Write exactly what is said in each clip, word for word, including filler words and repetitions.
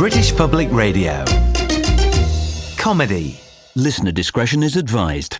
British Public Radio. Comedy. Listener discretion is advised.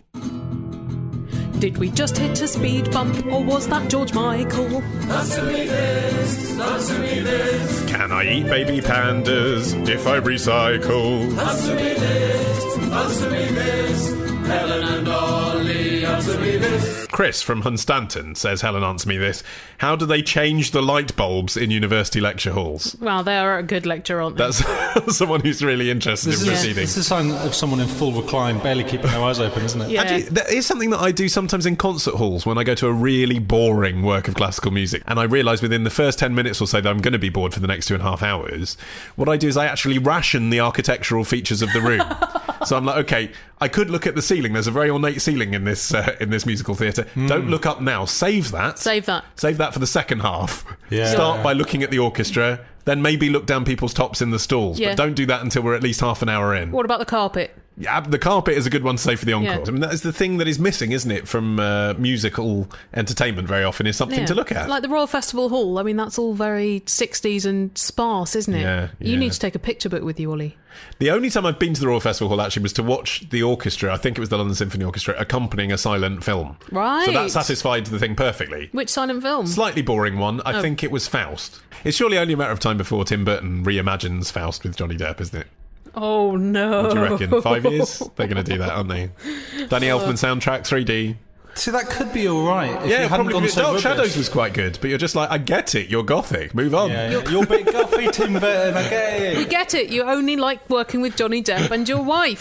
Did we just hit a speed bump, or was that George Michael? Answer me this, answer me this. Can I eat baby pandas if I recycle? Answer me this, answer me this. Helen and Ollie, answer me this. Chris from Hunstanton says, Helen, answer me this. How do they change the light bulbs in university lecture halls? Well, they are a good lecture, aren't they? That's someone who's really interested This in is, proceeding. this is a sign of someone in full recline, barely keeping their eyes open, isn't it? Yeah. Actually, that is something that I do sometimes in concert halls when I go to a really boring work of classical music and I realise within the first ten minutes or so that I'm going to be bored for the next two and a half hours. What I do is I actually ration the architectural features of the room. So I'm like, okay, I could look at the ceiling. There's a very ornate ceiling in this uh, in this musical theatre. Mm. Don't look up now. Save that. Save that. Save that for the second half. Yeah. Start by looking at the orchestra, then maybe look down people's tops in the stalls. Yeah. But don't do that until we're at least half an hour in. What about the carpet? Yeah, the carpet is a good one to say for the encore. Yeah. I mean, that is the thing that is missing, isn't it, from uh, musical entertainment very often, is something Yeah. to look at. Like the Royal Festival Hall. I mean, that's all very sixties and sparse, isn't it? Yeah, You yeah. need to take a picture book with you, Ollie. The only time I've been to the Royal Festival Hall actually was to watch the orchestra, I think it was the London Symphony Orchestra, accompanying a silent film. Right. So that satisfied the thing perfectly. Which silent film? Slightly boring one. I Oh. think it was Faust. It's surely only a matter of time before Tim Burton reimagines Faust with Johnny Depp, isn't it? Oh, no. What do you reckon? Five years? They're going to do that, aren't they? Danny Elfman soundtrack, three D. See, that could be all right if Yeah, you hadn't probably. gone so Dark rubbish. Shadows was quite good, but you're just like, I get it. You're gothic. Move on. Yeah, yeah. You're big Guffy, Tim Burton, I get You it. get it. You only like working with Johnny Depp and your wife.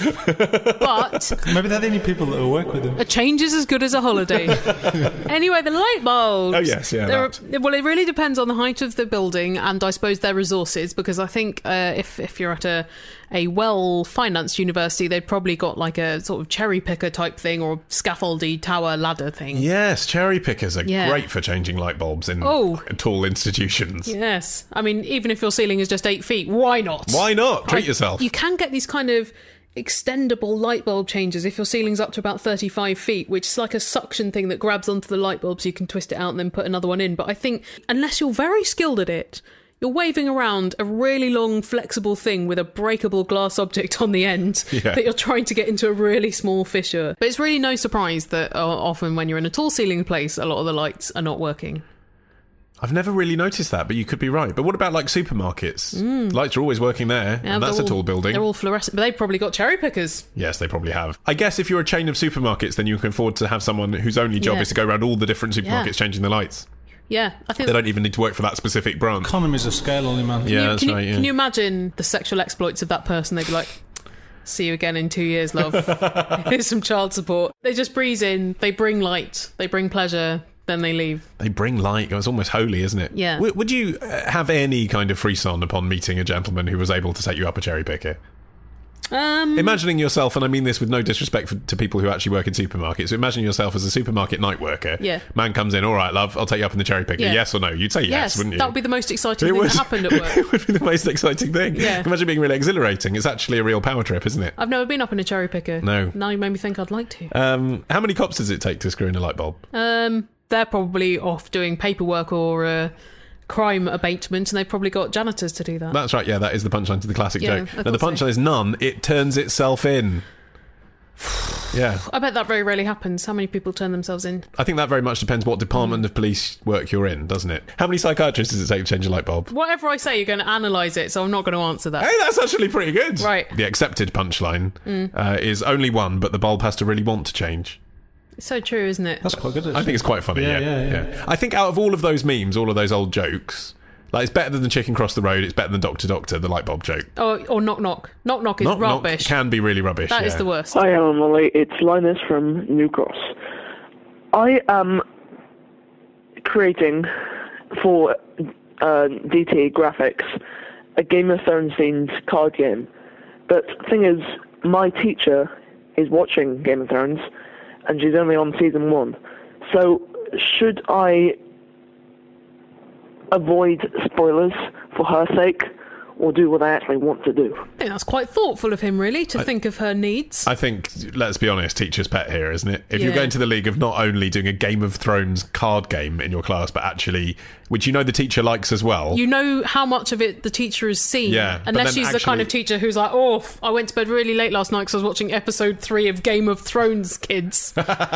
But Maybe they're the only people that will work with him. a change is as good as a holiday. Anyway, the light bulbs. Oh, yes, yeah, They're- that. Well, it really depends on the height of the building and I suppose their resources, because I think uh, if if you're at a a well-financed university, they've probably got like a sort of cherry picker type thing or scaffoldy tower ladder thing. Yes, cherry pickers are Yeah. great for changing light bulbs in Oh. tall institutions. Yes. I mean, even if your ceiling is just eight feet, why not? Why not? Treat I- yourself. You can get these kind of extendable light bulb changes if your ceiling's up to about thirty-five feet, which is like a suction thing that grabs onto the light bulb so you can twist it out and then put another one in. But I think unless you're very skilled at it, you're waving around a really long, flexible thing with a breakable glass object on the end Yeah. that you're trying to get into a really small fissure. But it's really no surprise that uh, often when you're in a tall ceiling place, a lot of the lights are not working. I've never really noticed that, but you could be right. But what about like supermarkets? Lights are always working there, Yeah, and that's they're a all- tall building. They're all fluorescent, but they've probably got cherry pickers. Yes, they probably have. I guess if you're a chain of supermarkets, then you can afford to have someone whose only job Yeah. is to go around all the different supermarkets Yeah. changing the lights. Yeah, I think They don't even need to work for that specific branch. Economies of scale, only man. Yeah, you, that's can you, right. Yeah. Can you imagine the sexual exploits of that person? They'd be like, see you again in two years, love. Here's some child support. They just breeze in, they bring light, they bring pleasure, then they leave. They bring light. It's almost holy, isn't it? Yeah. W- would you uh, have any kind of frisson upon meeting a gentleman who was able to take you up a cherry picker? Um, Imagining yourself, and I mean this with no disrespect for, to people who actually work in supermarkets, so imagine yourself as a supermarket night worker. Yeah. Man comes in, all right, love, I'll take you up in the cherry picker. Yeah. Yes or no? You'd say yes, yes, wouldn't you? that would be the most exciting It thing would. that happened at work. It would be the most exciting thing. Yeah. Imagine being really exhilarating. It's actually a real power trip, isn't it? I've never been up in a cherry picker. No. Now you made me think I'd like to. Um, how many cops does it take to screw in a light bulb? Um, they're probably off doing paperwork or uh, crime abatement, and they've probably got janitors to do that. That's right, yeah, that is the punchline to the classic Yeah, joke. I Now, the thought so. punchline is none. It turns itself in. Yeah. I bet that very rarely happens. How many people turn themselves in? I think that very much depends what department of police work you're in, doesn't it? How many psychiatrists does it take to change a light bulb? Whatever I say, you're going to analyse it, so I'm not going to answer that. Hey, that's actually pretty good. Right. The accepted punchline uh, is only one, but the bulb has to really want to change. It's so true, isn't it? That's quite good. I think it's quite funny, yeah. Yeah, yeah, yeah. I think out of all of those memes, all of those old jokes, like it's better than the chicken cross the road, it's better than Doctor Doctor, the light bulb joke. Or, or knock knock. Knock knock is Knock Knock rubbish. can be really rubbish. That yeah. is the worst. Hi, Alan Molly. It's Linus from New Cross. I am creating for uh, D T Graphics a Game of Thrones themed card game. But the thing is, my teacher is watching Game of Thrones, and she's only on season one. So, should I avoid spoilers for her sake, or do what I actually want to do. I think that's quite thoughtful of him, really, to I, think of her needs. I think, let's be honest, teacher's pet here, isn't it? If Yeah. you're going to the league of not only doing a Game of Thrones card game in your class, but actually, which you know the teacher likes as well. You know how much of it the teacher has seen. Yeah, but Unless then she's the kind actually- of teacher who's like, oh, I went to bed really late last night because I was watching episode three of Game of Thrones, kids.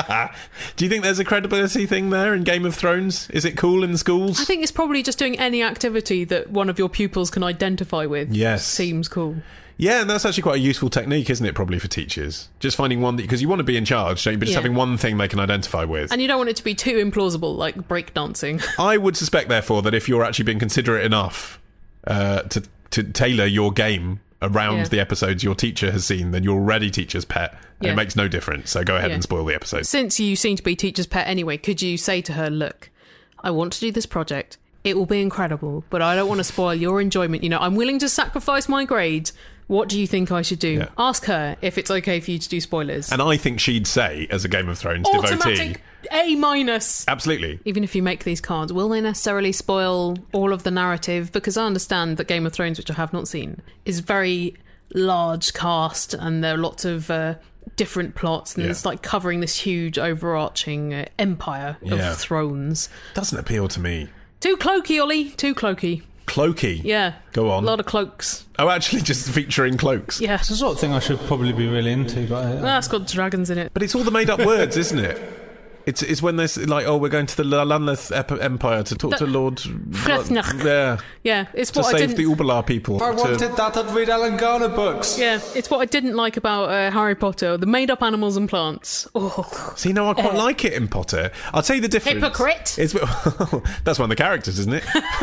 Do you think there's a credibility thing there in Game of Thrones? Is it cool in the schools? I think it's probably just doing any activity that one of your pupils can identify with. Yes. Seems cool. Yeah, and that's actually quite a useful technique, isn't it, probably for teachers? Just finding one that, because you want to be in charge, don't you? But just Yeah. having one thing they can identify with. And you don't want it to be too implausible, like breakdancing. I would suspect, therefore, that if you're actually being considerate enough uh, to, to tailor your game around Yeah. the episodes your teacher has seen, then you're already teacher's pet, and Yeah. it makes no difference. So go ahead Yeah. and spoil the episode. Since you seem to be teacher's pet anyway, could you say to her, look, I want to do this project. It will be incredible, but I don't want to spoil your enjoyment. You know, I'm willing to sacrifice my grades. What do you think I should do? Yeah. Ask her if it's okay for you to do spoilers. And I think she'd say, as a Game of Thrones devotee... Automatic A minus. Absolutely. Even if you make these cards, will they necessarily spoil all of the narrative? Because I understand that Game of Thrones, which I have not seen, is very large cast and there are lots of uh, different plots and Yeah. it's like covering this huge overarching uh, empire of Yeah. thrones. Doesn't appeal to me. Too cloaky, Ollie. Too cloaky. Cloaky. Yeah. Go on. A lot of cloaks. Oh, actually, just featuring cloaks. Yeah. It's the sort of thing I should probably be really into, but I, That's got dragons in it. But it's all the made-up words, isn't it? It's it's when there's like, oh, we're going to the Lanleth Ep- Empire to talk The- to Lord... Flethnach. Yeah. Yeah, it's To what I save didn't... the Uberlar people. if I to- wanted that, I'd read Alan Garner books. Yeah, it's what I didn't like about uh, Harry Potter, the made-up animals and plants. Oh, See, no, I quite like it in Potter. I'll tell you the difference. Hypocrite. It's, that's one of the characters, isn't it?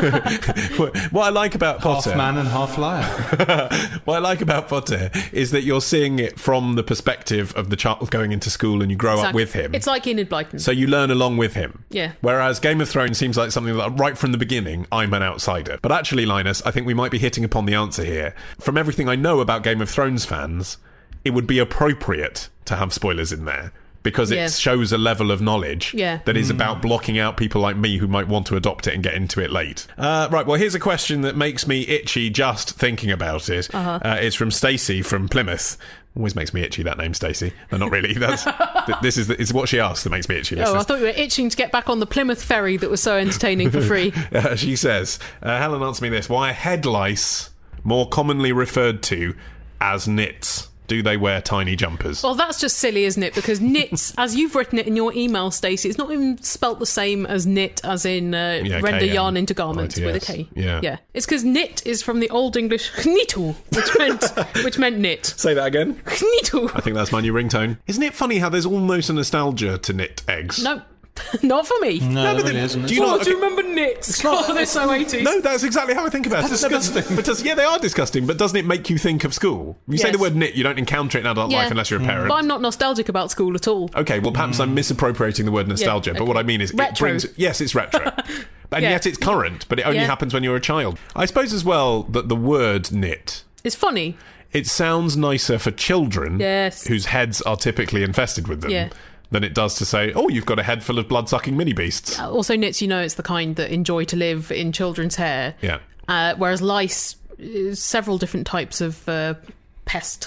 What I like about Half Potter... man and half liar. What I like about Potter is that you're seeing it from the perspective of the child going into school and you grow up exactly. with him. It's like Enid Blyton. So you learn along with him. Yeah. Whereas Game of Thrones seems like something that right from the beginning, I'm an outsider. But actually, Linus, I think we might be hitting upon the answer here. From everything I know about Game of Thrones fans, it would be appropriate to have spoilers in there. Because it Yeah. shows a level of knowledge Yeah. that is about blocking out people like me who might want to adopt it and get into it late. Uh, right, well, here's a question that makes me itchy just thinking about it. Uh-huh. Uh, it's from Stacey from Plymouth. Always makes me itchy, that name, Stacey. No, not really. That's th- This is the, it's what she asked that makes me itchy. Oh, I listeners. thought you were itching to get back on the Plymouth ferry that was so entertaining for free. Uh, she says, uh, Helen, answer me this. Why are head lice more commonly referred to as nits? Do they wear tiny jumpers? Well, that's just silly, isn't it? Because knits, as you've written it in your email, Stacey, it's not even spelt the same as knit as in uh, Yeah, render K N yarn into garments I T S. with a K. Yeah. Yeah. It's because knit is from the Old English knitu, which meant, which meant knit. Say that again. Knitu. I think that's my new ringtone. Isn't it funny how there's almost a nostalgia to knit eggs? No, not for me. No, but there then- really isn't. do you Oh, not- do you okay. remember knits? Oh, they're so eighties. No, that's exactly how I think about it. That's No, but- disgusting. But does, yeah, they are disgusting, but doesn't it make you think of school? You say Yes. the word knit, you don't encounter it in adult Yeah. life unless you're a parent. But I'm not nostalgic about school at all. Okay, well, perhaps I'm misappropriating the word nostalgia, Yeah, but what okay. I mean is it Retro. brings... Yes, it's retro. And Yeah. yet it's current, but it only Yeah. happens when you're a child. I suppose as well that the word knit... It's funny. It sounds nicer for children Yes. whose heads are typically infested with them Yeah. than it does to say, oh, you've got a head full of blood-sucking mini-beasts. Also, knits, you know, it's the kind that enjoy to live in children's hair. Yeah. Uh, whereas lice, is several different types of uh, pest.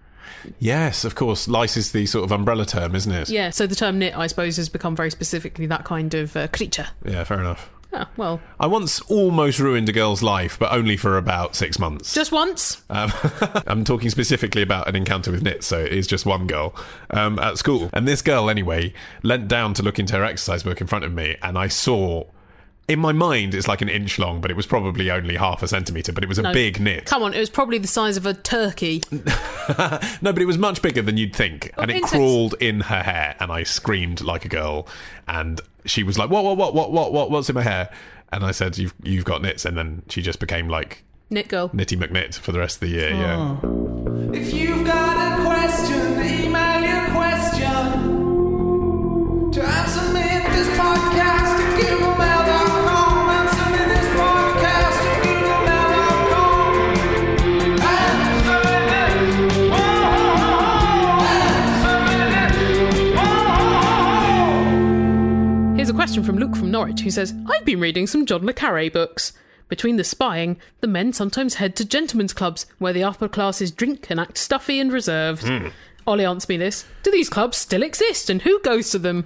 Yes, of course. Lice is the sort of umbrella term, isn't it? Yeah, so the term knit, I suppose, has become very specifically that kind of uh, creature. Yeah, fair enough. Ah, well, I once almost ruined a girl's life, but only for about six months. just once. Um, I'm talking specifically about an encounter with knits, so it is just one girl um, at school. And this girl, anyway, leant down to look into her exercise book in front of me, and I saw... In my mind, it's like an inch long, but it was probably only half a centimetre, but it was a No. big knit. Come on, it was probably the size of a turkey. No, but it was much bigger than you'd think. Oh, And it insects. crawled in her hair, and I screamed like a girl. And she was like, what, what, what, what, what, what, what's in my hair? And I said, you've, you've got knits. And then she just became like Knit girl. Nitty McKnit for the rest of the year, yeah. If you've got a question, email your question to answer me at this podcast at googlemail dot com. Answer me this podcast at googlemail dot com. Answer me this. Answer me this. Here's a question from Luke from Norwich, who says, I've been reading some John le Carré books, Between the spying, the men sometimes head to gentlemen's clubs, where the upper classes drink and act stuffy and reserved. Mm. Ollie, answer me this. Do these clubs still exist, and who goes to them?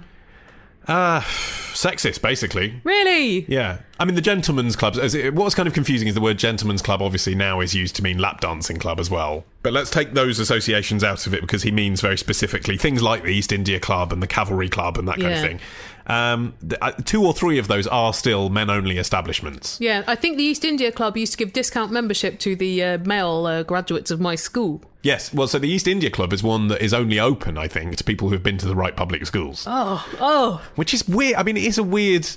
Uh, sexist, basically. Really? Yeah. I mean, the gentlemen's clubs, as it, what's kind of confusing is the word gentlemen's club obviously now is used to mean lap dancing club as well. But let's take those associations out of it, because he means very specifically things like the East India Club and the Cavalry Club and that kind Yeah. of thing. Um, the, uh, two or three of those are still men-only establishments. Yeah, I think the East India Club used to give discount membership to the uh, male uh, graduates of my school. Yes, well, so the East India Club is one that is only open, I think, to people who've been to the right public schools. Oh, oh. Which is weird. I mean, it is a weird...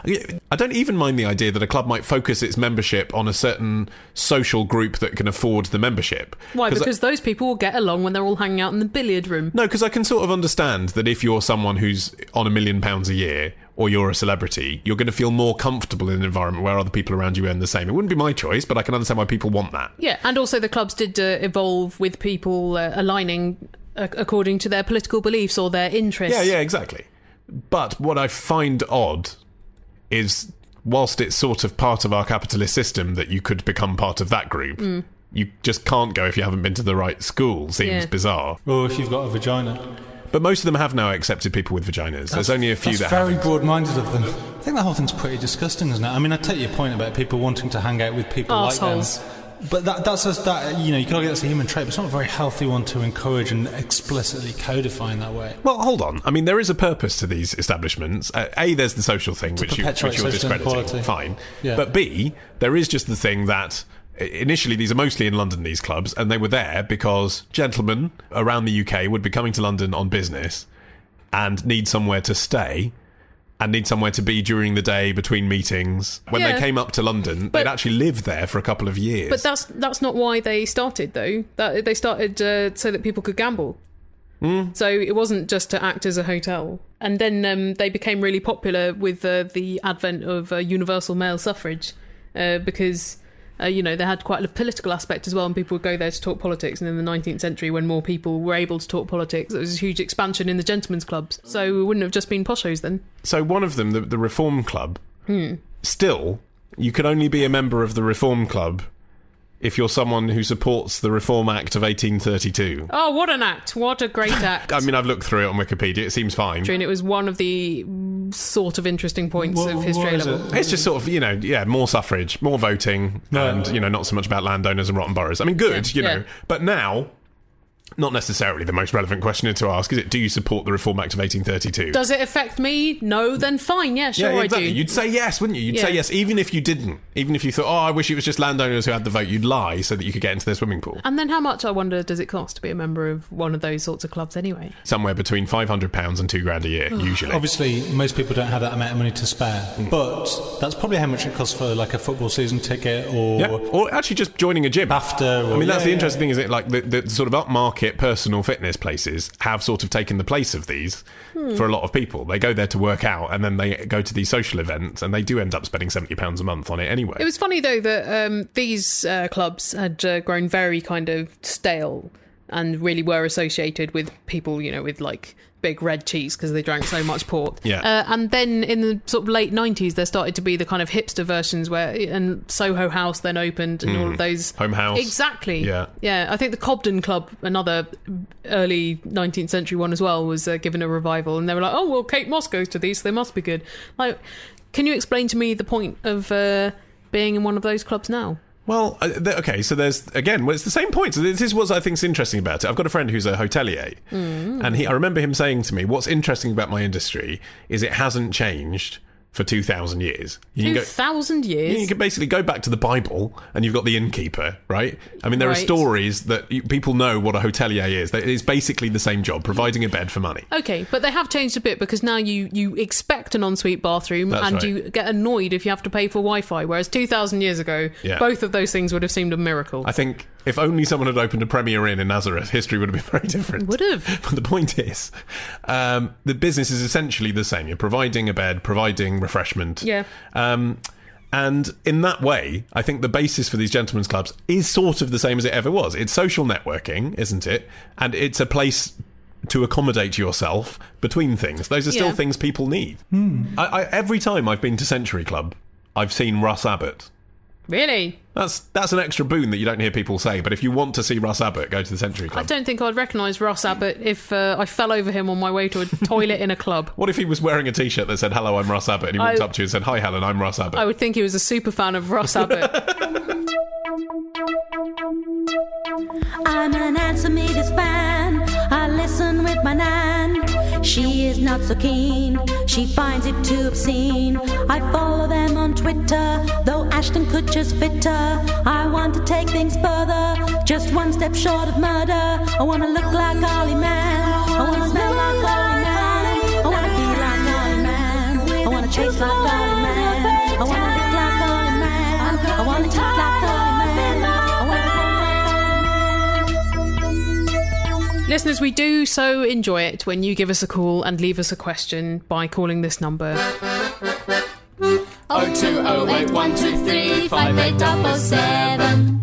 I don't even mind the idea that a club might focus its membership on a certain social group that can afford the membership. Why? Because I, those people will get along when they're all hanging out in the billiard room. No, because I can sort of understand that if you're someone who's on a million pounds a year, or you're a celebrity, you're going to feel more comfortable in an environment where other people around you earn the same. It wouldn't be my choice, but I can understand why people want that. Yeah, and also the clubs did uh, evolve with people uh, aligning uh, according to their political beliefs or their interests. Yeah, yeah, exactly. But what I find odd is, whilst it's sort of part of our capitalist system that you could become part of that group, mm. you just can't go if you haven't been to the right school. Seems Yeah. bizarre. Or if you've got a vagina. But most of them have now accepted people with vaginas. There's only a few That's that very haven't. broad-minded of them. I think the whole thing's pretty disgusting, isn't it? I mean, I take your point about people wanting to hang out with people Arseholes. like them. But that, that's just that, you know, you can argue that's a human trait, but it's not a very healthy one to encourage and explicitly codify in that way. Well, hold on. I mean, there is a purpose to these establishments. Uh, A, there's the social thing, which, you, perpetuate which you're social discrediting. inequality. Fine. Yeah. But B, there is just the thing that... Initially, these are mostly in London, these clubs, and they were there because gentlemen around the U K would be coming to London on business and need somewhere to stay and need somewhere to be during the day between meetings. When Yeah. they came up to London, But- they'd actually lived there for a couple of years. But that's that's not why they started, though. That they started uh, so that people could gamble. Mm. So it wasn't just to act as a hotel. And then um, they became really popular with uh, the advent of uh, universal male suffrage, uh, because... Uh, you know, they had quite a political aspect as well, and people would go there to talk politics. And in the nineteenth century, when more people were able to talk politics, there was a huge expansion in the gentlemen's clubs. So it wouldn't have just been poshos then. So one of them, the, the Reform Club, Hmm. still, you can only be a member of the Reform Club if you're someone who supports the Reform Act of eighteen thirty-two. Oh, what an act. What a great act. I mean, I've looked through it on Wikipedia. It seems fine. And it was one of the sort of interesting points What- of what history is level. it? It's just sort of, you know, yeah, more suffrage, more voting, No. and, you know, not so much about landowners and rotten boroughs. I mean, good, Yeah, you know. yeah. But now, not necessarily the most relevant question to ask, is it, do you support the Reform Act of eighteen thirty-two? Does it affect me? No, then fine. Yeah, sure yeah, exactly. I do. You'd say yes, wouldn't you? You'd say Yeah. yes, even if you didn't. Even if you thought, oh, I wish it was just landowners who had the vote, you'd lie so that you could get into their swimming pool. And then how much, I wonder, does it cost to be a member of one of those sorts of clubs anyway? Somewhere between five hundred pounds and two grand a year, usually. Obviously, most people don't have that amount of money to spare, but that's probably how much it costs for like a football season ticket or Yeah. Or actually just joining a gym. BAFTA. Or, I mean, that's yeah, the yeah. interesting thing, is it like the, the sort of upmarket personal fitness places have sort of taken the place of these for a lot of people. They go there to work out, and then they go to these social events, and they do end up spending seventy pounds a month on it anyway. It was funny, though, that um, these uh, clubs had uh, grown very kind of stale and really were associated with people, you know, with like big red cheese because they drank so much port. Yeah. Uh, and then in the sort of late nineties, there started to be the kind of hipster versions where, and Soho House then opened and all of those. Home House. Exactly. Yeah. Yeah. I think the Cobden Club, another early nineteenth century one as well, was uh, given a revival. And they were like, oh, well, Kate Moss goes to these, so they must be good. Like, can you explain to me the point of uh, being in one of those clubs now? Well, uh, th- okay, so there's, again, well, it's the same point. So this is what I think is interesting about it. I've got a friend who's a hotelier, mm. and he, I remember him saying to me, what's interesting about my industry is it hasn't changed for two thousand years. You can Two go- thousand years? You can basically go back to the Bible, and you've got the innkeeper, right? I mean, there Right. are stories that you, people know what a hotelier is. That it's basically the same job, providing a bed for money. Okay, but they have changed a bit because now you, you expect an ensuite bathroom That's and right. you get annoyed if you have to pay for Wi-Fi, whereas two thousand years ago, Yeah. both of those things would have seemed a miracle. I think if only someone had opened a Premier Inn in Nazareth, history would have been very different. Would have. But the point is, um, the business is essentially the same. You're providing a bed, providing refreshment. Yeah. Um, and in that way, I think the basis for these gentlemen's clubs is sort of the same as it ever was. It's social networking, isn't it? And it's a place to accommodate yourself between things. Those are still Yeah. things people need. I, I, every time I've been to Century Club, I've seen Russ Abbott. Really? That's that's an extra boon that you don't hear people say. But if you want to see Russ Abbott, go to the Century Club. I don't think I'd recognise Russ Abbott if uh, I fell over him on my way to a toilet in a club. What if he was wearing a T-shirt that said, "Hello, I'm Russ Abbott," and he walked I- up to you and said, "Hi, Helen, I'm Russ Abbott." I would think he was a super fan of Russ Abbott. I'm an Answer Me This fan. I listen with my nan. She is not so keen. She finds it too obscene. I follow them on Twitter, though Ashton Kutcher's fitter. I want to take things further, just one step short of murder. I want to look like Ollie Man. I want to smell like Ollie Man. I want to be like Ollie Man. I want to chase like Ollie Man. I want to look like Ollie Man. I want to talk like Ollie Man. Listeners, we do so enjoy it when you give us a call and leave us a question by calling this number. oh two oh eight one two three five eight double seven.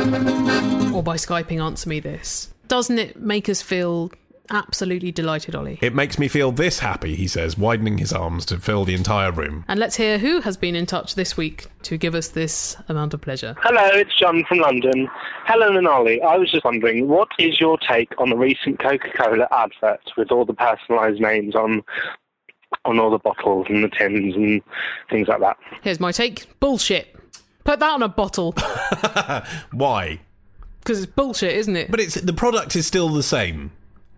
Or by Skyping Answer Me This. Doesn't it make us feel absolutely delighted, Ollie? It makes me feel this happy, he says, widening his arms to fill the entire room. And let's hear who has been in touch this week to give us this amount of pleasure. Hello, it's John from London. Helen and Ollie, I was just wondering, what is your take on the recent Coca-Cola adverts with all the personalised names on on all the bottles and the tins and things like that? Here's my take. Bullshit. Put that on a bottle. Why? Because it's bullshit, isn't it? But it's the product is still the same.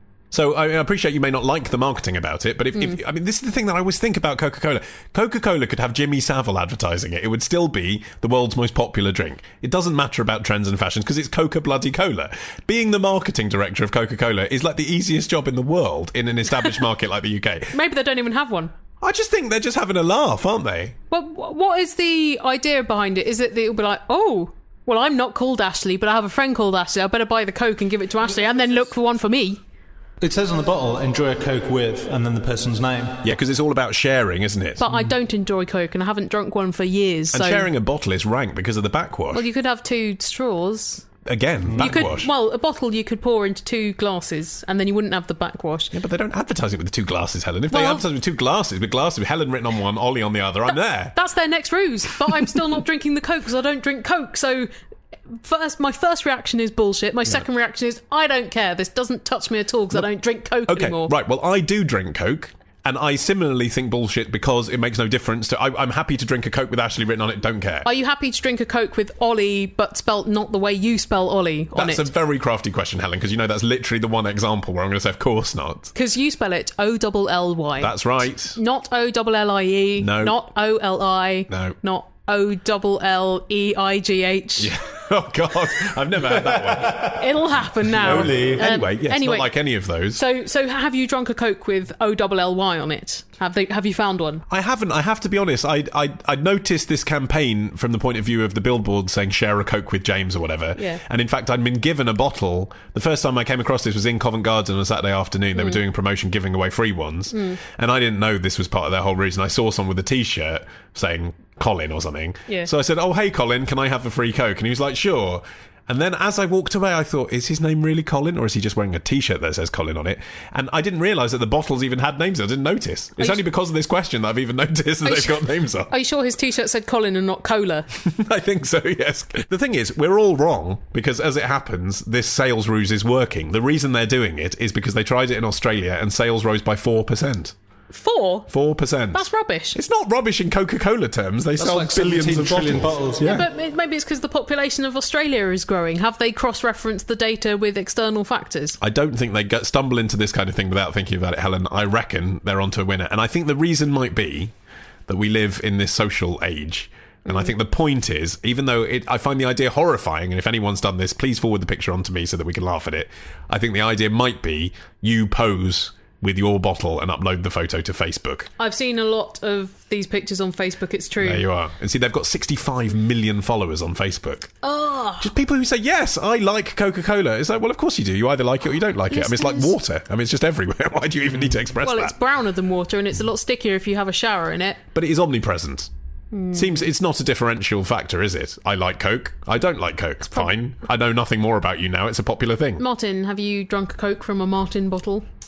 So I appreciate you may not like the marketing about it, but if, mm. if I mean, this is the thing that I always think about Coca-Cola. Coca-Cola could have Jimmy Savile advertising it. It would still be the world's most popular drink. It doesn't matter about trends and fashions because it's Coca-bloody-Cola. Being the marketing director of Coca-Cola is like the easiest job in the world in an established market like the U K. Maybe they don't even have one. I just think they're just having a laugh, aren't they? Well, what is the idea behind it? Is it that it'll be like, oh, well, I'm not called Ashley, but I have a friend called Ashley. I better buy the Coke and give it to Ashley and then look for one for me. It says on the bottle, enjoy a Coke with, and then the person's name. Yeah, because it's all about sharing, isn't it? But I don't enjoy Coke, and I haven't drunk one for years. And so... sharing a bottle is rank because of the backwash. Well, you could have two straws. Again, backwash. You could, well, a bottle you could pour into two glasses, and then you wouldn't have the backwash. Yeah, but they don't advertise it with the two glasses, Helen. If well, they advertise with two glasses, with glasses with Helen written on one, Ollie on the other, I'm there. That's their next ruse. But I'm still not drinking the Coke because I don't drink Coke, so... First, my first reaction is bullshit. My yeah. second reaction is I don't care. This doesn't touch me at all because I don't drink Coke okay, anymore. Right, well, I do drink Coke, and I similarly think bullshit because it makes no difference. To I, I'm happy to drink a Coke with Ashley written on it, don't care. Are you happy to drink a Coke with Ollie, but spelt not the way you spell Ollie on that's it? That's a very crafty question, Helen, because you know that's literally the one example where I'm going to say, of course not. Because you spell it O L L Y. That's right. Not O L L I E. No. Not O L I. No. Not O L L E I G H. Yeah. Oh, God. I've never had that one. It'll happen now. Only. Um, anyway, yes, anyway, not like any of those. So, so have you drunk a Coke with O L L Y on it? Have they? Have you found one? I haven't. I have to be honest. I I I noticed this campaign from the point of view of the billboard saying share a Coke with James or whatever. Yeah. And in fact, I'd been given a bottle. The first time I came across this was in Covent Garden on a Saturday afternoon. They mm. were doing a promotion, giving away free ones, mm. and I didn't know this was part of their whole reason. I saw someone with a T-shirt saying Colin or something. Yeah. So I said, "Oh, hey, Colin, can I have a free Coke?" And he was like, "Sure." And then as I walked away, I thought, is his name really Colin? Or is he just wearing a T-shirt that says Colin on it? And I didn't realise that the bottles even had names. I didn't notice. It's only because of this question that I've even noticed that they've got names on. Are you sure his T-shirt said Colin and not Cola? I think so, yes. The thing is, we're all wrong because as it happens, this sales ruse is working. The reason they're doing it is because they tried it in Australia and sales rose by four percent. Four? Four percent. That's rubbish. It's not rubbish in Coca-Cola terms. They That's sell like billions of trillion bottles. bottles. Yeah. yeah, but maybe it's because the population of Australia is growing. Have they cross-referenced the data with external factors? I don't think they get, stumble into this kind of thing without thinking about it, Helen. I reckon they're onto a winner. And I think the reason might be that we live in this social age. And mm. I think the point is, even though it, I find the idea horrifying, and if anyone's done this, please forward the picture on to me so that we can laugh at it. I think the idea might be you pose with your bottle and upload the photo to Facebook. I've seen a lot of these pictures on Facebook, it's true. There you are. And see, they've got sixty-five million followers on Facebook. Oh. Just people who say, yes, I like Coca-Cola. It's like, well, of course you do. You either like it or you don't like it. I mean, it's like water. I mean, it's just everywhere. Why do you even need to express well, that? Well, it's browner than water and it's a lot stickier if you have a shower in it. But it is omnipresent. Mm. Seems it's not a differential factor, is it? I like Coke. I don't like Coke. Fine. I know nothing more about you now. It's a popular thing. Martin, have you drunk a Coke from a Martin bottle?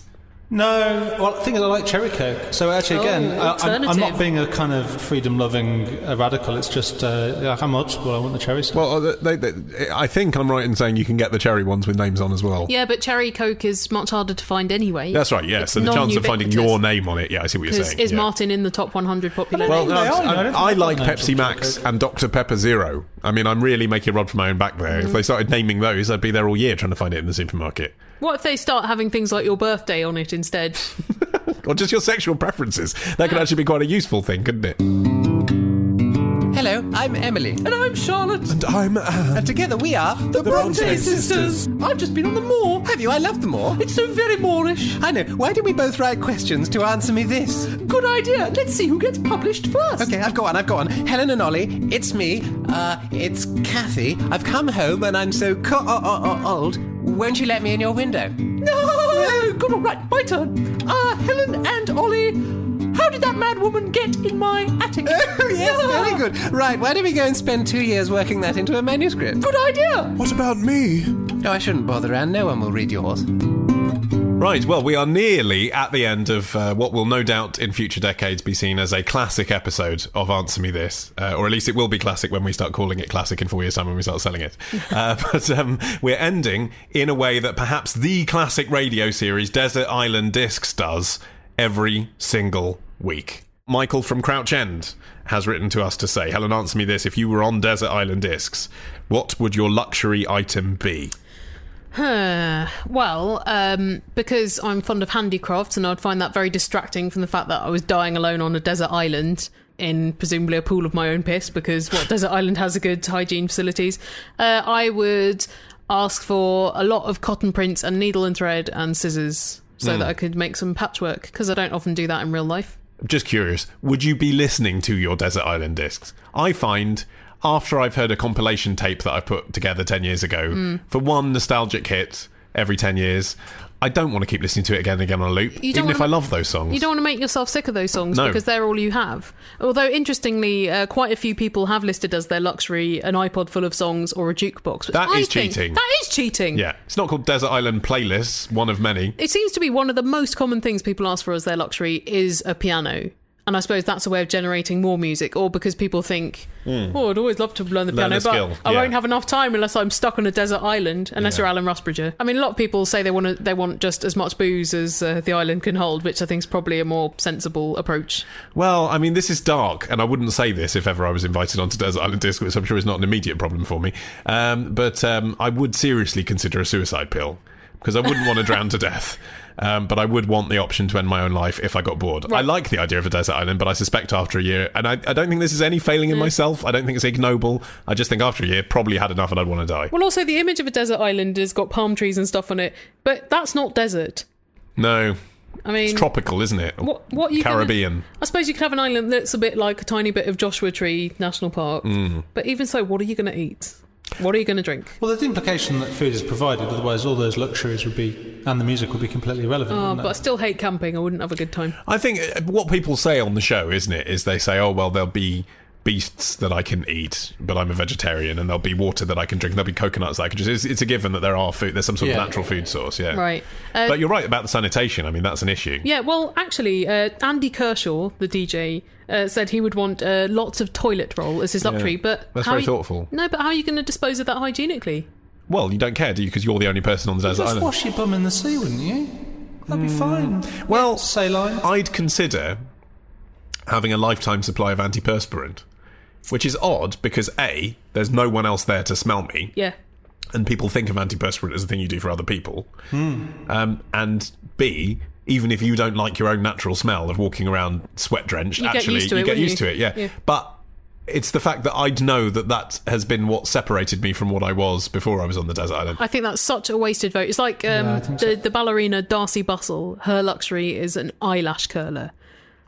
No, well, the thing is, I like cherry coke. So actually, again, Oh, I, I'm, I'm not alternative. being a kind of freedom-loving uh, radical. It's just, uh, yeah, I'm old school. I want the cherry stuff. Well, uh, they, they, I think I'm right in saying you can get the cherry ones with names on as well. Yeah, but cherry coke is much harder to find anyway. That's right, yeah. It's So the chance of finding non-ubiquitous. your name on it, yeah, I see what you're Because saying. is yeah. Martin in the top one hundred popularity? Well, no, They are, I'm- you know, I don't I think like I've got names Pepsi on Max Coke. and Doctor Pepper Zero. I mean, I'm really making a rod for my own back there. If they started naming those, I'd be there all year trying to find it in the supermarket. What if they start having things like your birthday on it instead? Or just your sexual preferences. That could actually be quite a useful thing, couldn't it? Hello, I'm Emily. And I'm Charlotte. And I'm Anne. And together we are The, Bronte sisters. I've just been on the moor. Have you? I love the moor. It's so very moorish. I know. Why don't we both write questions to answer me this? Good idea. Let's see who gets published first. Okay, I've got one, I've got one. Helen and Ollie, it's me. Uh, it's Kathy. I've come home and I'm so co- oh, oh, oh, old. Won't you let me in your window? No, good, all right, my turn. Uh, Helen and Ollie, how did that mad woman get in my attic? Oh, yes, very good. Right, why don't we go and spend two years working that into a manuscript? Good idea. What about me? Oh, I shouldn't bother, Anne. No one will read yours. Right, well, we are nearly at the end of uh, what will no doubt in future decades be seen as a classic episode of Answer Me This, uh, or at least it will be classic when we start calling it classic in four years' time when we start selling it. uh, but um, we're ending in a way that perhaps the classic radio series Desert Island Discs does every single week. Michael from Crouch End has written to us to say, Helen, answer me this. If you were on Desert Island Discs, what would your luxury item be? Huh. Well, um, because I'm fond of handicrafts and I'd find that very distracting from the fact that I was dying alone on a desert island in presumably a pool of my own piss, because what desert island has a good hygiene facilities, uh, I would ask for a lot of cotton prints and needle and thread and scissors so Mm. that I could make some patchwork, because I don't often do that in real life. Just curious, would you be listening to your Desert Island Discs? I find, after I've heard a compilation tape that I put together ten years ago, Mm. for one nostalgic hit every ten years, I don't want to keep listening to it again and again on a loop, You don't even if wanna- I love those songs. You don't want to make yourself sick of those songs No. because they're all you have. Although, interestingly, uh, quite a few people have listed as their luxury an iPod full of songs or a jukebox. Which That I is think- cheating. That is cheating. Yeah, it's not called Desert Island Playlists, one of many. It seems to be one of the most common things people ask for as their luxury is a piano. And I suppose that's a way of generating more music, or because people think, Mm. oh, I'd always love to learn the Learn piano, a but skill, I yeah. won't have enough time unless I'm stuck on a desert island, unless Yeah. you're Alan Rusbridger. I mean, a lot of people say they want to, they want just as much booze as uh, the island can hold, which I think is probably a more sensible approach. Well, I mean, this is dark, and I wouldn't say this if ever I was invited onto Desert Island Disc, which I'm sure is not an immediate problem for me. Um, but um, I would seriously consider a suicide pill, because I wouldn't want to drown to death. Um, but I would want the option to end my own life if I got bored. I like the idea of a desert island, but I suspect after a year, and I, I don't think this is any failing in Mm. myself. I don't think it's ignoble. I just think after a year, probably had enough and I'd want to die. Well, also, the image of a desert island has got palm trees and stuff on it, but that's not desert. No. I mean, It's tropical, isn't it? What, what you Caribbean. Gonna, I suppose you could have an island that's a bit like a tiny bit of Joshua Tree National Park. Mm. But even so, what are you going to eat? What are you going to drink? Well, there's the implication that food is provided, otherwise all those luxuries would be, and the music would be completely irrelevant. Oh, wouldn't but I it? still hate camping. I wouldn't have a good time. I think uh, what people say on the show, isn't it, is they say, oh, well, there'll be beasts that I can eat, but I'm a vegetarian, and there'll be water that I can drink, and there'll be coconuts that I can just... It's, it's a given that there are food, there's some sort Yeah. of natural food source, yeah. Right. Uh, But you're right about the sanitation. I mean, that's an issue. Yeah, well, actually, uh, Andy Kershaw, the D J, uh, said he would want uh, lots of toilet roll as his luxury, Yeah. but... That's how very you- thoughtful. No, but how are you going to dispose of that hygienically? Well, you don't care, do you? Because you're the only person on the desert Just island. wash your bum in the sea, wouldn't you? That'd be fine. Well, saline. I'd consider having a lifetime supply of antiperspirant, which is odd because A, there's no one else there to smell me, Yeah. and people think of antiperspirant as a thing you do for other people. Hmm. Um, and B, even if you don't like your own natural smell of walking around sweat drenched, You get actually used to you it, get wouldn't used you? to it. Yeah. Yeah. But it's the fact that I'd know that that has been what separated me from what I was before I was on the desert island. I think that's such a wasted vote. It's like um, Yeah, I think the, the ballerina Darcy Bustle. Her luxury is an eyelash curler.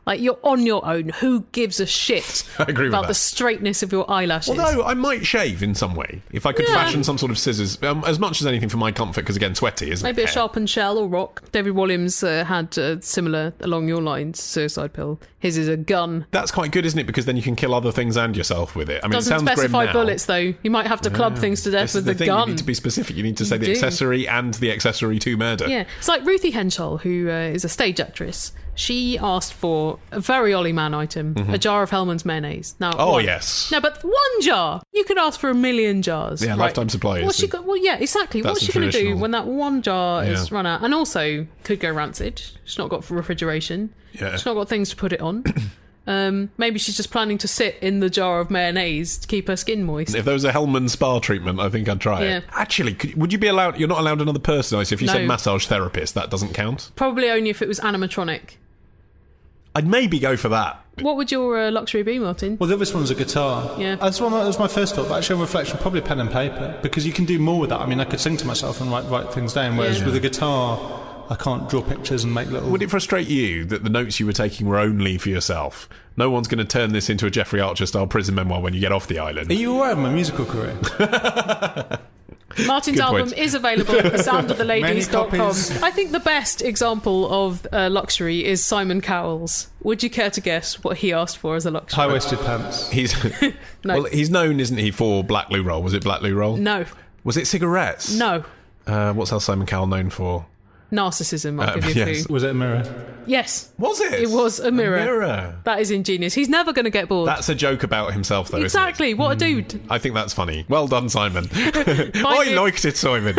Like, you're on your own. Who gives a shit I agree with about that. the straightness of your eyelashes? Although I might shave in some way. If I could Yeah. fashion some sort of scissors, um, as much as anything for my comfort, because again, sweaty, isn't Maybe it? a sharpened shell or rock. David Williams uh, had uh, similar along your lines, suicide pill. His is a gun. That's quite good, isn't it? Because then you can kill other things and yourself with it. I mean, Doesn't it sounds grim specify now. bullets, though. You might have to club Yeah. things to death This with is the the thing. gun. You need to be specific. You need to say You the do. accessory and the accessory to murder. Yeah, it's like Ruthie Henshall, who uh, is a stage actress. She asked for a very Ollie Man item, Mhm. a jar of Hellman's mayonnaise. Now, Oh, one- yes. No, but one jar. You could ask for a million jars. Yeah, right? lifetime supply What's is she the- got? Well, yeah, exactly. That's What's the she going to do traditional- when that one jar is Yeah. run out? And also, could go rancid. She's not got refrigeration. Yeah. She's not got things to put it on. Um, maybe she's just planning to sit in the jar of mayonnaise to keep her skin moist. If there was a Hellman spa treatment, I think I'd try Yeah. it. Actually, could, would you be allowed... You're not allowed another person, I see. If you No. said massage therapist, that doesn't count? Probably only if it was animatronic. I'd maybe go for that. What would your uh, luxury be, Martin? Well, the obvious one's a guitar. Yeah. That's one. That was my first thought, but actually, on reflection, probably pen and paper, because you can do more with that. I mean, I could sing to myself and write write things down, whereas Yeah. with a guitar, I can't draw pictures and make little. Would it frustrate you that the notes you were taking were only for yourself? No one's going to turn this into a Jeffrey Archer-style prison memoir when you get off the island. Are you aware of my musical career? Martin's Good album point. is available at the sound of the ladies dot com. Many copies. I think the best example of uh, luxury is Simon Cowell's. Would you care to guess what he asked for as a luxury? High-waisted pants. He's No. well, he's known, isn't he, for Black Lou Roll? Was it Black Lou Roll? No. Was it cigarettes? No. Uh, what's else Simon Cowell known for? Narcissism, I'll Uh, give you a yes. clue. Was it a mirror? Yes. Was it? It was a mirror. A mirror. That is ingenious. He's never going to get bored. That's a joke about himself, though, exactly. isn't What a it? dude. I think that's funny. Well done, Simon. Find I it- liked it, Simon.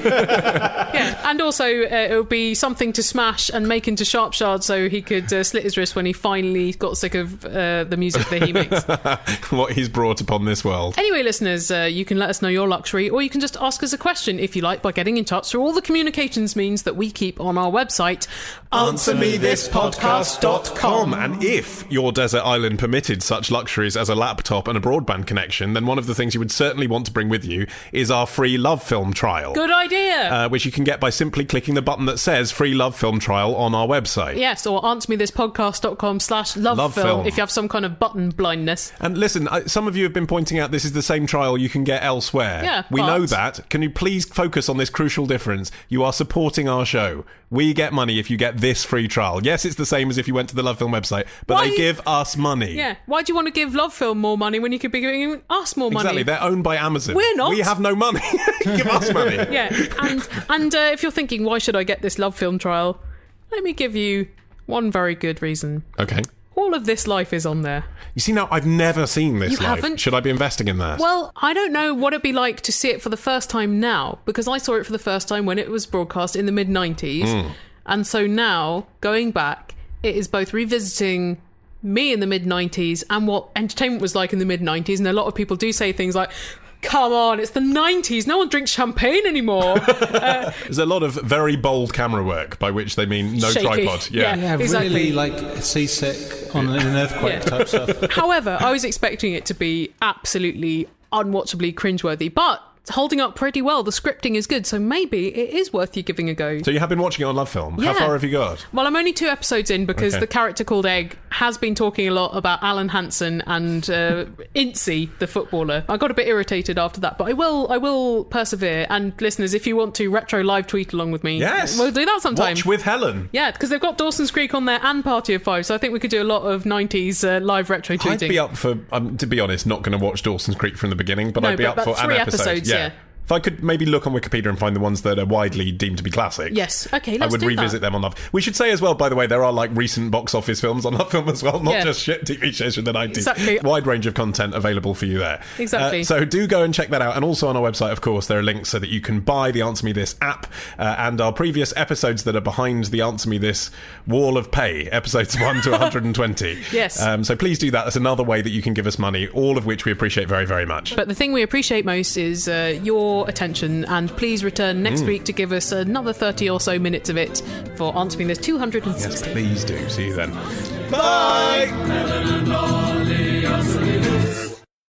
Yeah. And also, uh, it would be something to smash and make into sharp shards so he could uh, slit his wrist when he finally got sick of uh, the music that he makes. What he's brought upon this world. Anyway, listeners, uh, you can let us know your luxury, or you can just ask us a question, if you like, by getting in touch through all the communications means that we keep on our website, answer me this podcast dot com. And if your desert island permitted such luxuries as a laptop and a broadband connection, then one of the things you would certainly want to bring with you is our free love film trial. Good idea. Uh, which you can get by simply clicking the button that says free love film trial on our website. Yes, or answer me this podcast dot com slash love Love film film. if you have some kind of button blindness. And listen, I, some of you have been pointing out this is the same trial you can get elsewhere. Yeah, we but- know that. Can you please focus on this crucial difference? You are supporting our show. We get money if you get this free trial. Yes, it's the same as if you went to the Love Film website, but Why- they give us money. Yeah, why do you want to give Love Film more money when you could be giving us more money? Exactly, they're owned by Amazon. We're not. We have no money. Give us money. Yeah, and and uh, if you're thinking, why should I get this Love Film trial? Let me give you one very good reason. Okay. All of This Life is on there. You see, now I've never seen this You live. haven't? Should I be investing in that? Well, I don't know what it'd be like to see it for the first time now, because I saw it for the first time when it was broadcast in the mid nineties. Mm. And so now, going back, it is both revisiting me in the mid nineties and what entertainment was like in the mid nineties. And a lot of people do say things like, come on, it's the nineties, no one drinks champagne anymore. uh, There's a lot of very bold camera work, by which they mean no Shaky. tripod. Yeah. Yeah. Yeah, Exactly. really like seasick on an earthquake Yeah. type stuff. However, I was expecting it to be absolutely unwatchably cringeworthy, but it's holding up pretty well. The scripting is good, so maybe it is worth you giving a go. So you have been watching it on Love Film. Yeah. How far have you got? Well, I'm only two episodes in because Okay. the character called Egg has been talking a lot about Alan Hansen and uh, Incy, the footballer. I got a bit irritated after that, but I will I will persevere. And listeners, if you want to retro live tweet along with me, Yes. we'll do that sometime. Watch with Helen. Yeah, because they've got Dawson's Creek on there and Party of Five, so I think we could do a lot of nineties uh, live retro tweeting. I'd be up for, um, to be honest, not going to watch Dawson's Creek from the beginning, but No, I'd be but up for about an three episode. episodes, yeah. If I could maybe look on Wikipedia and find the ones that are widely deemed to be classics. Yes, okay, I let's would do revisit that. them on Love. We should say as well, by the way, there are like recent box office films on Love Film as well, not Yeah. just shit T V shows from the nineties. Exactly. Wide range of content available for you there. Exactly. Uh, so do go and check that out. And also on our website, of course, there are links so that you can buy the Answer Me This app uh, and our previous episodes that are behind the Answer Me This wall of pay, episodes one to one hundred twenty. Yes. Um, so please do that. That's another way that you can give us money, all of which we appreciate very, very much. But the thing we appreciate most is uh, your attention, and please return next Mm. week to give us another thirty or so minutes of it for Answer Me This two hundred sixty. Yes, please do. See you then. Bye!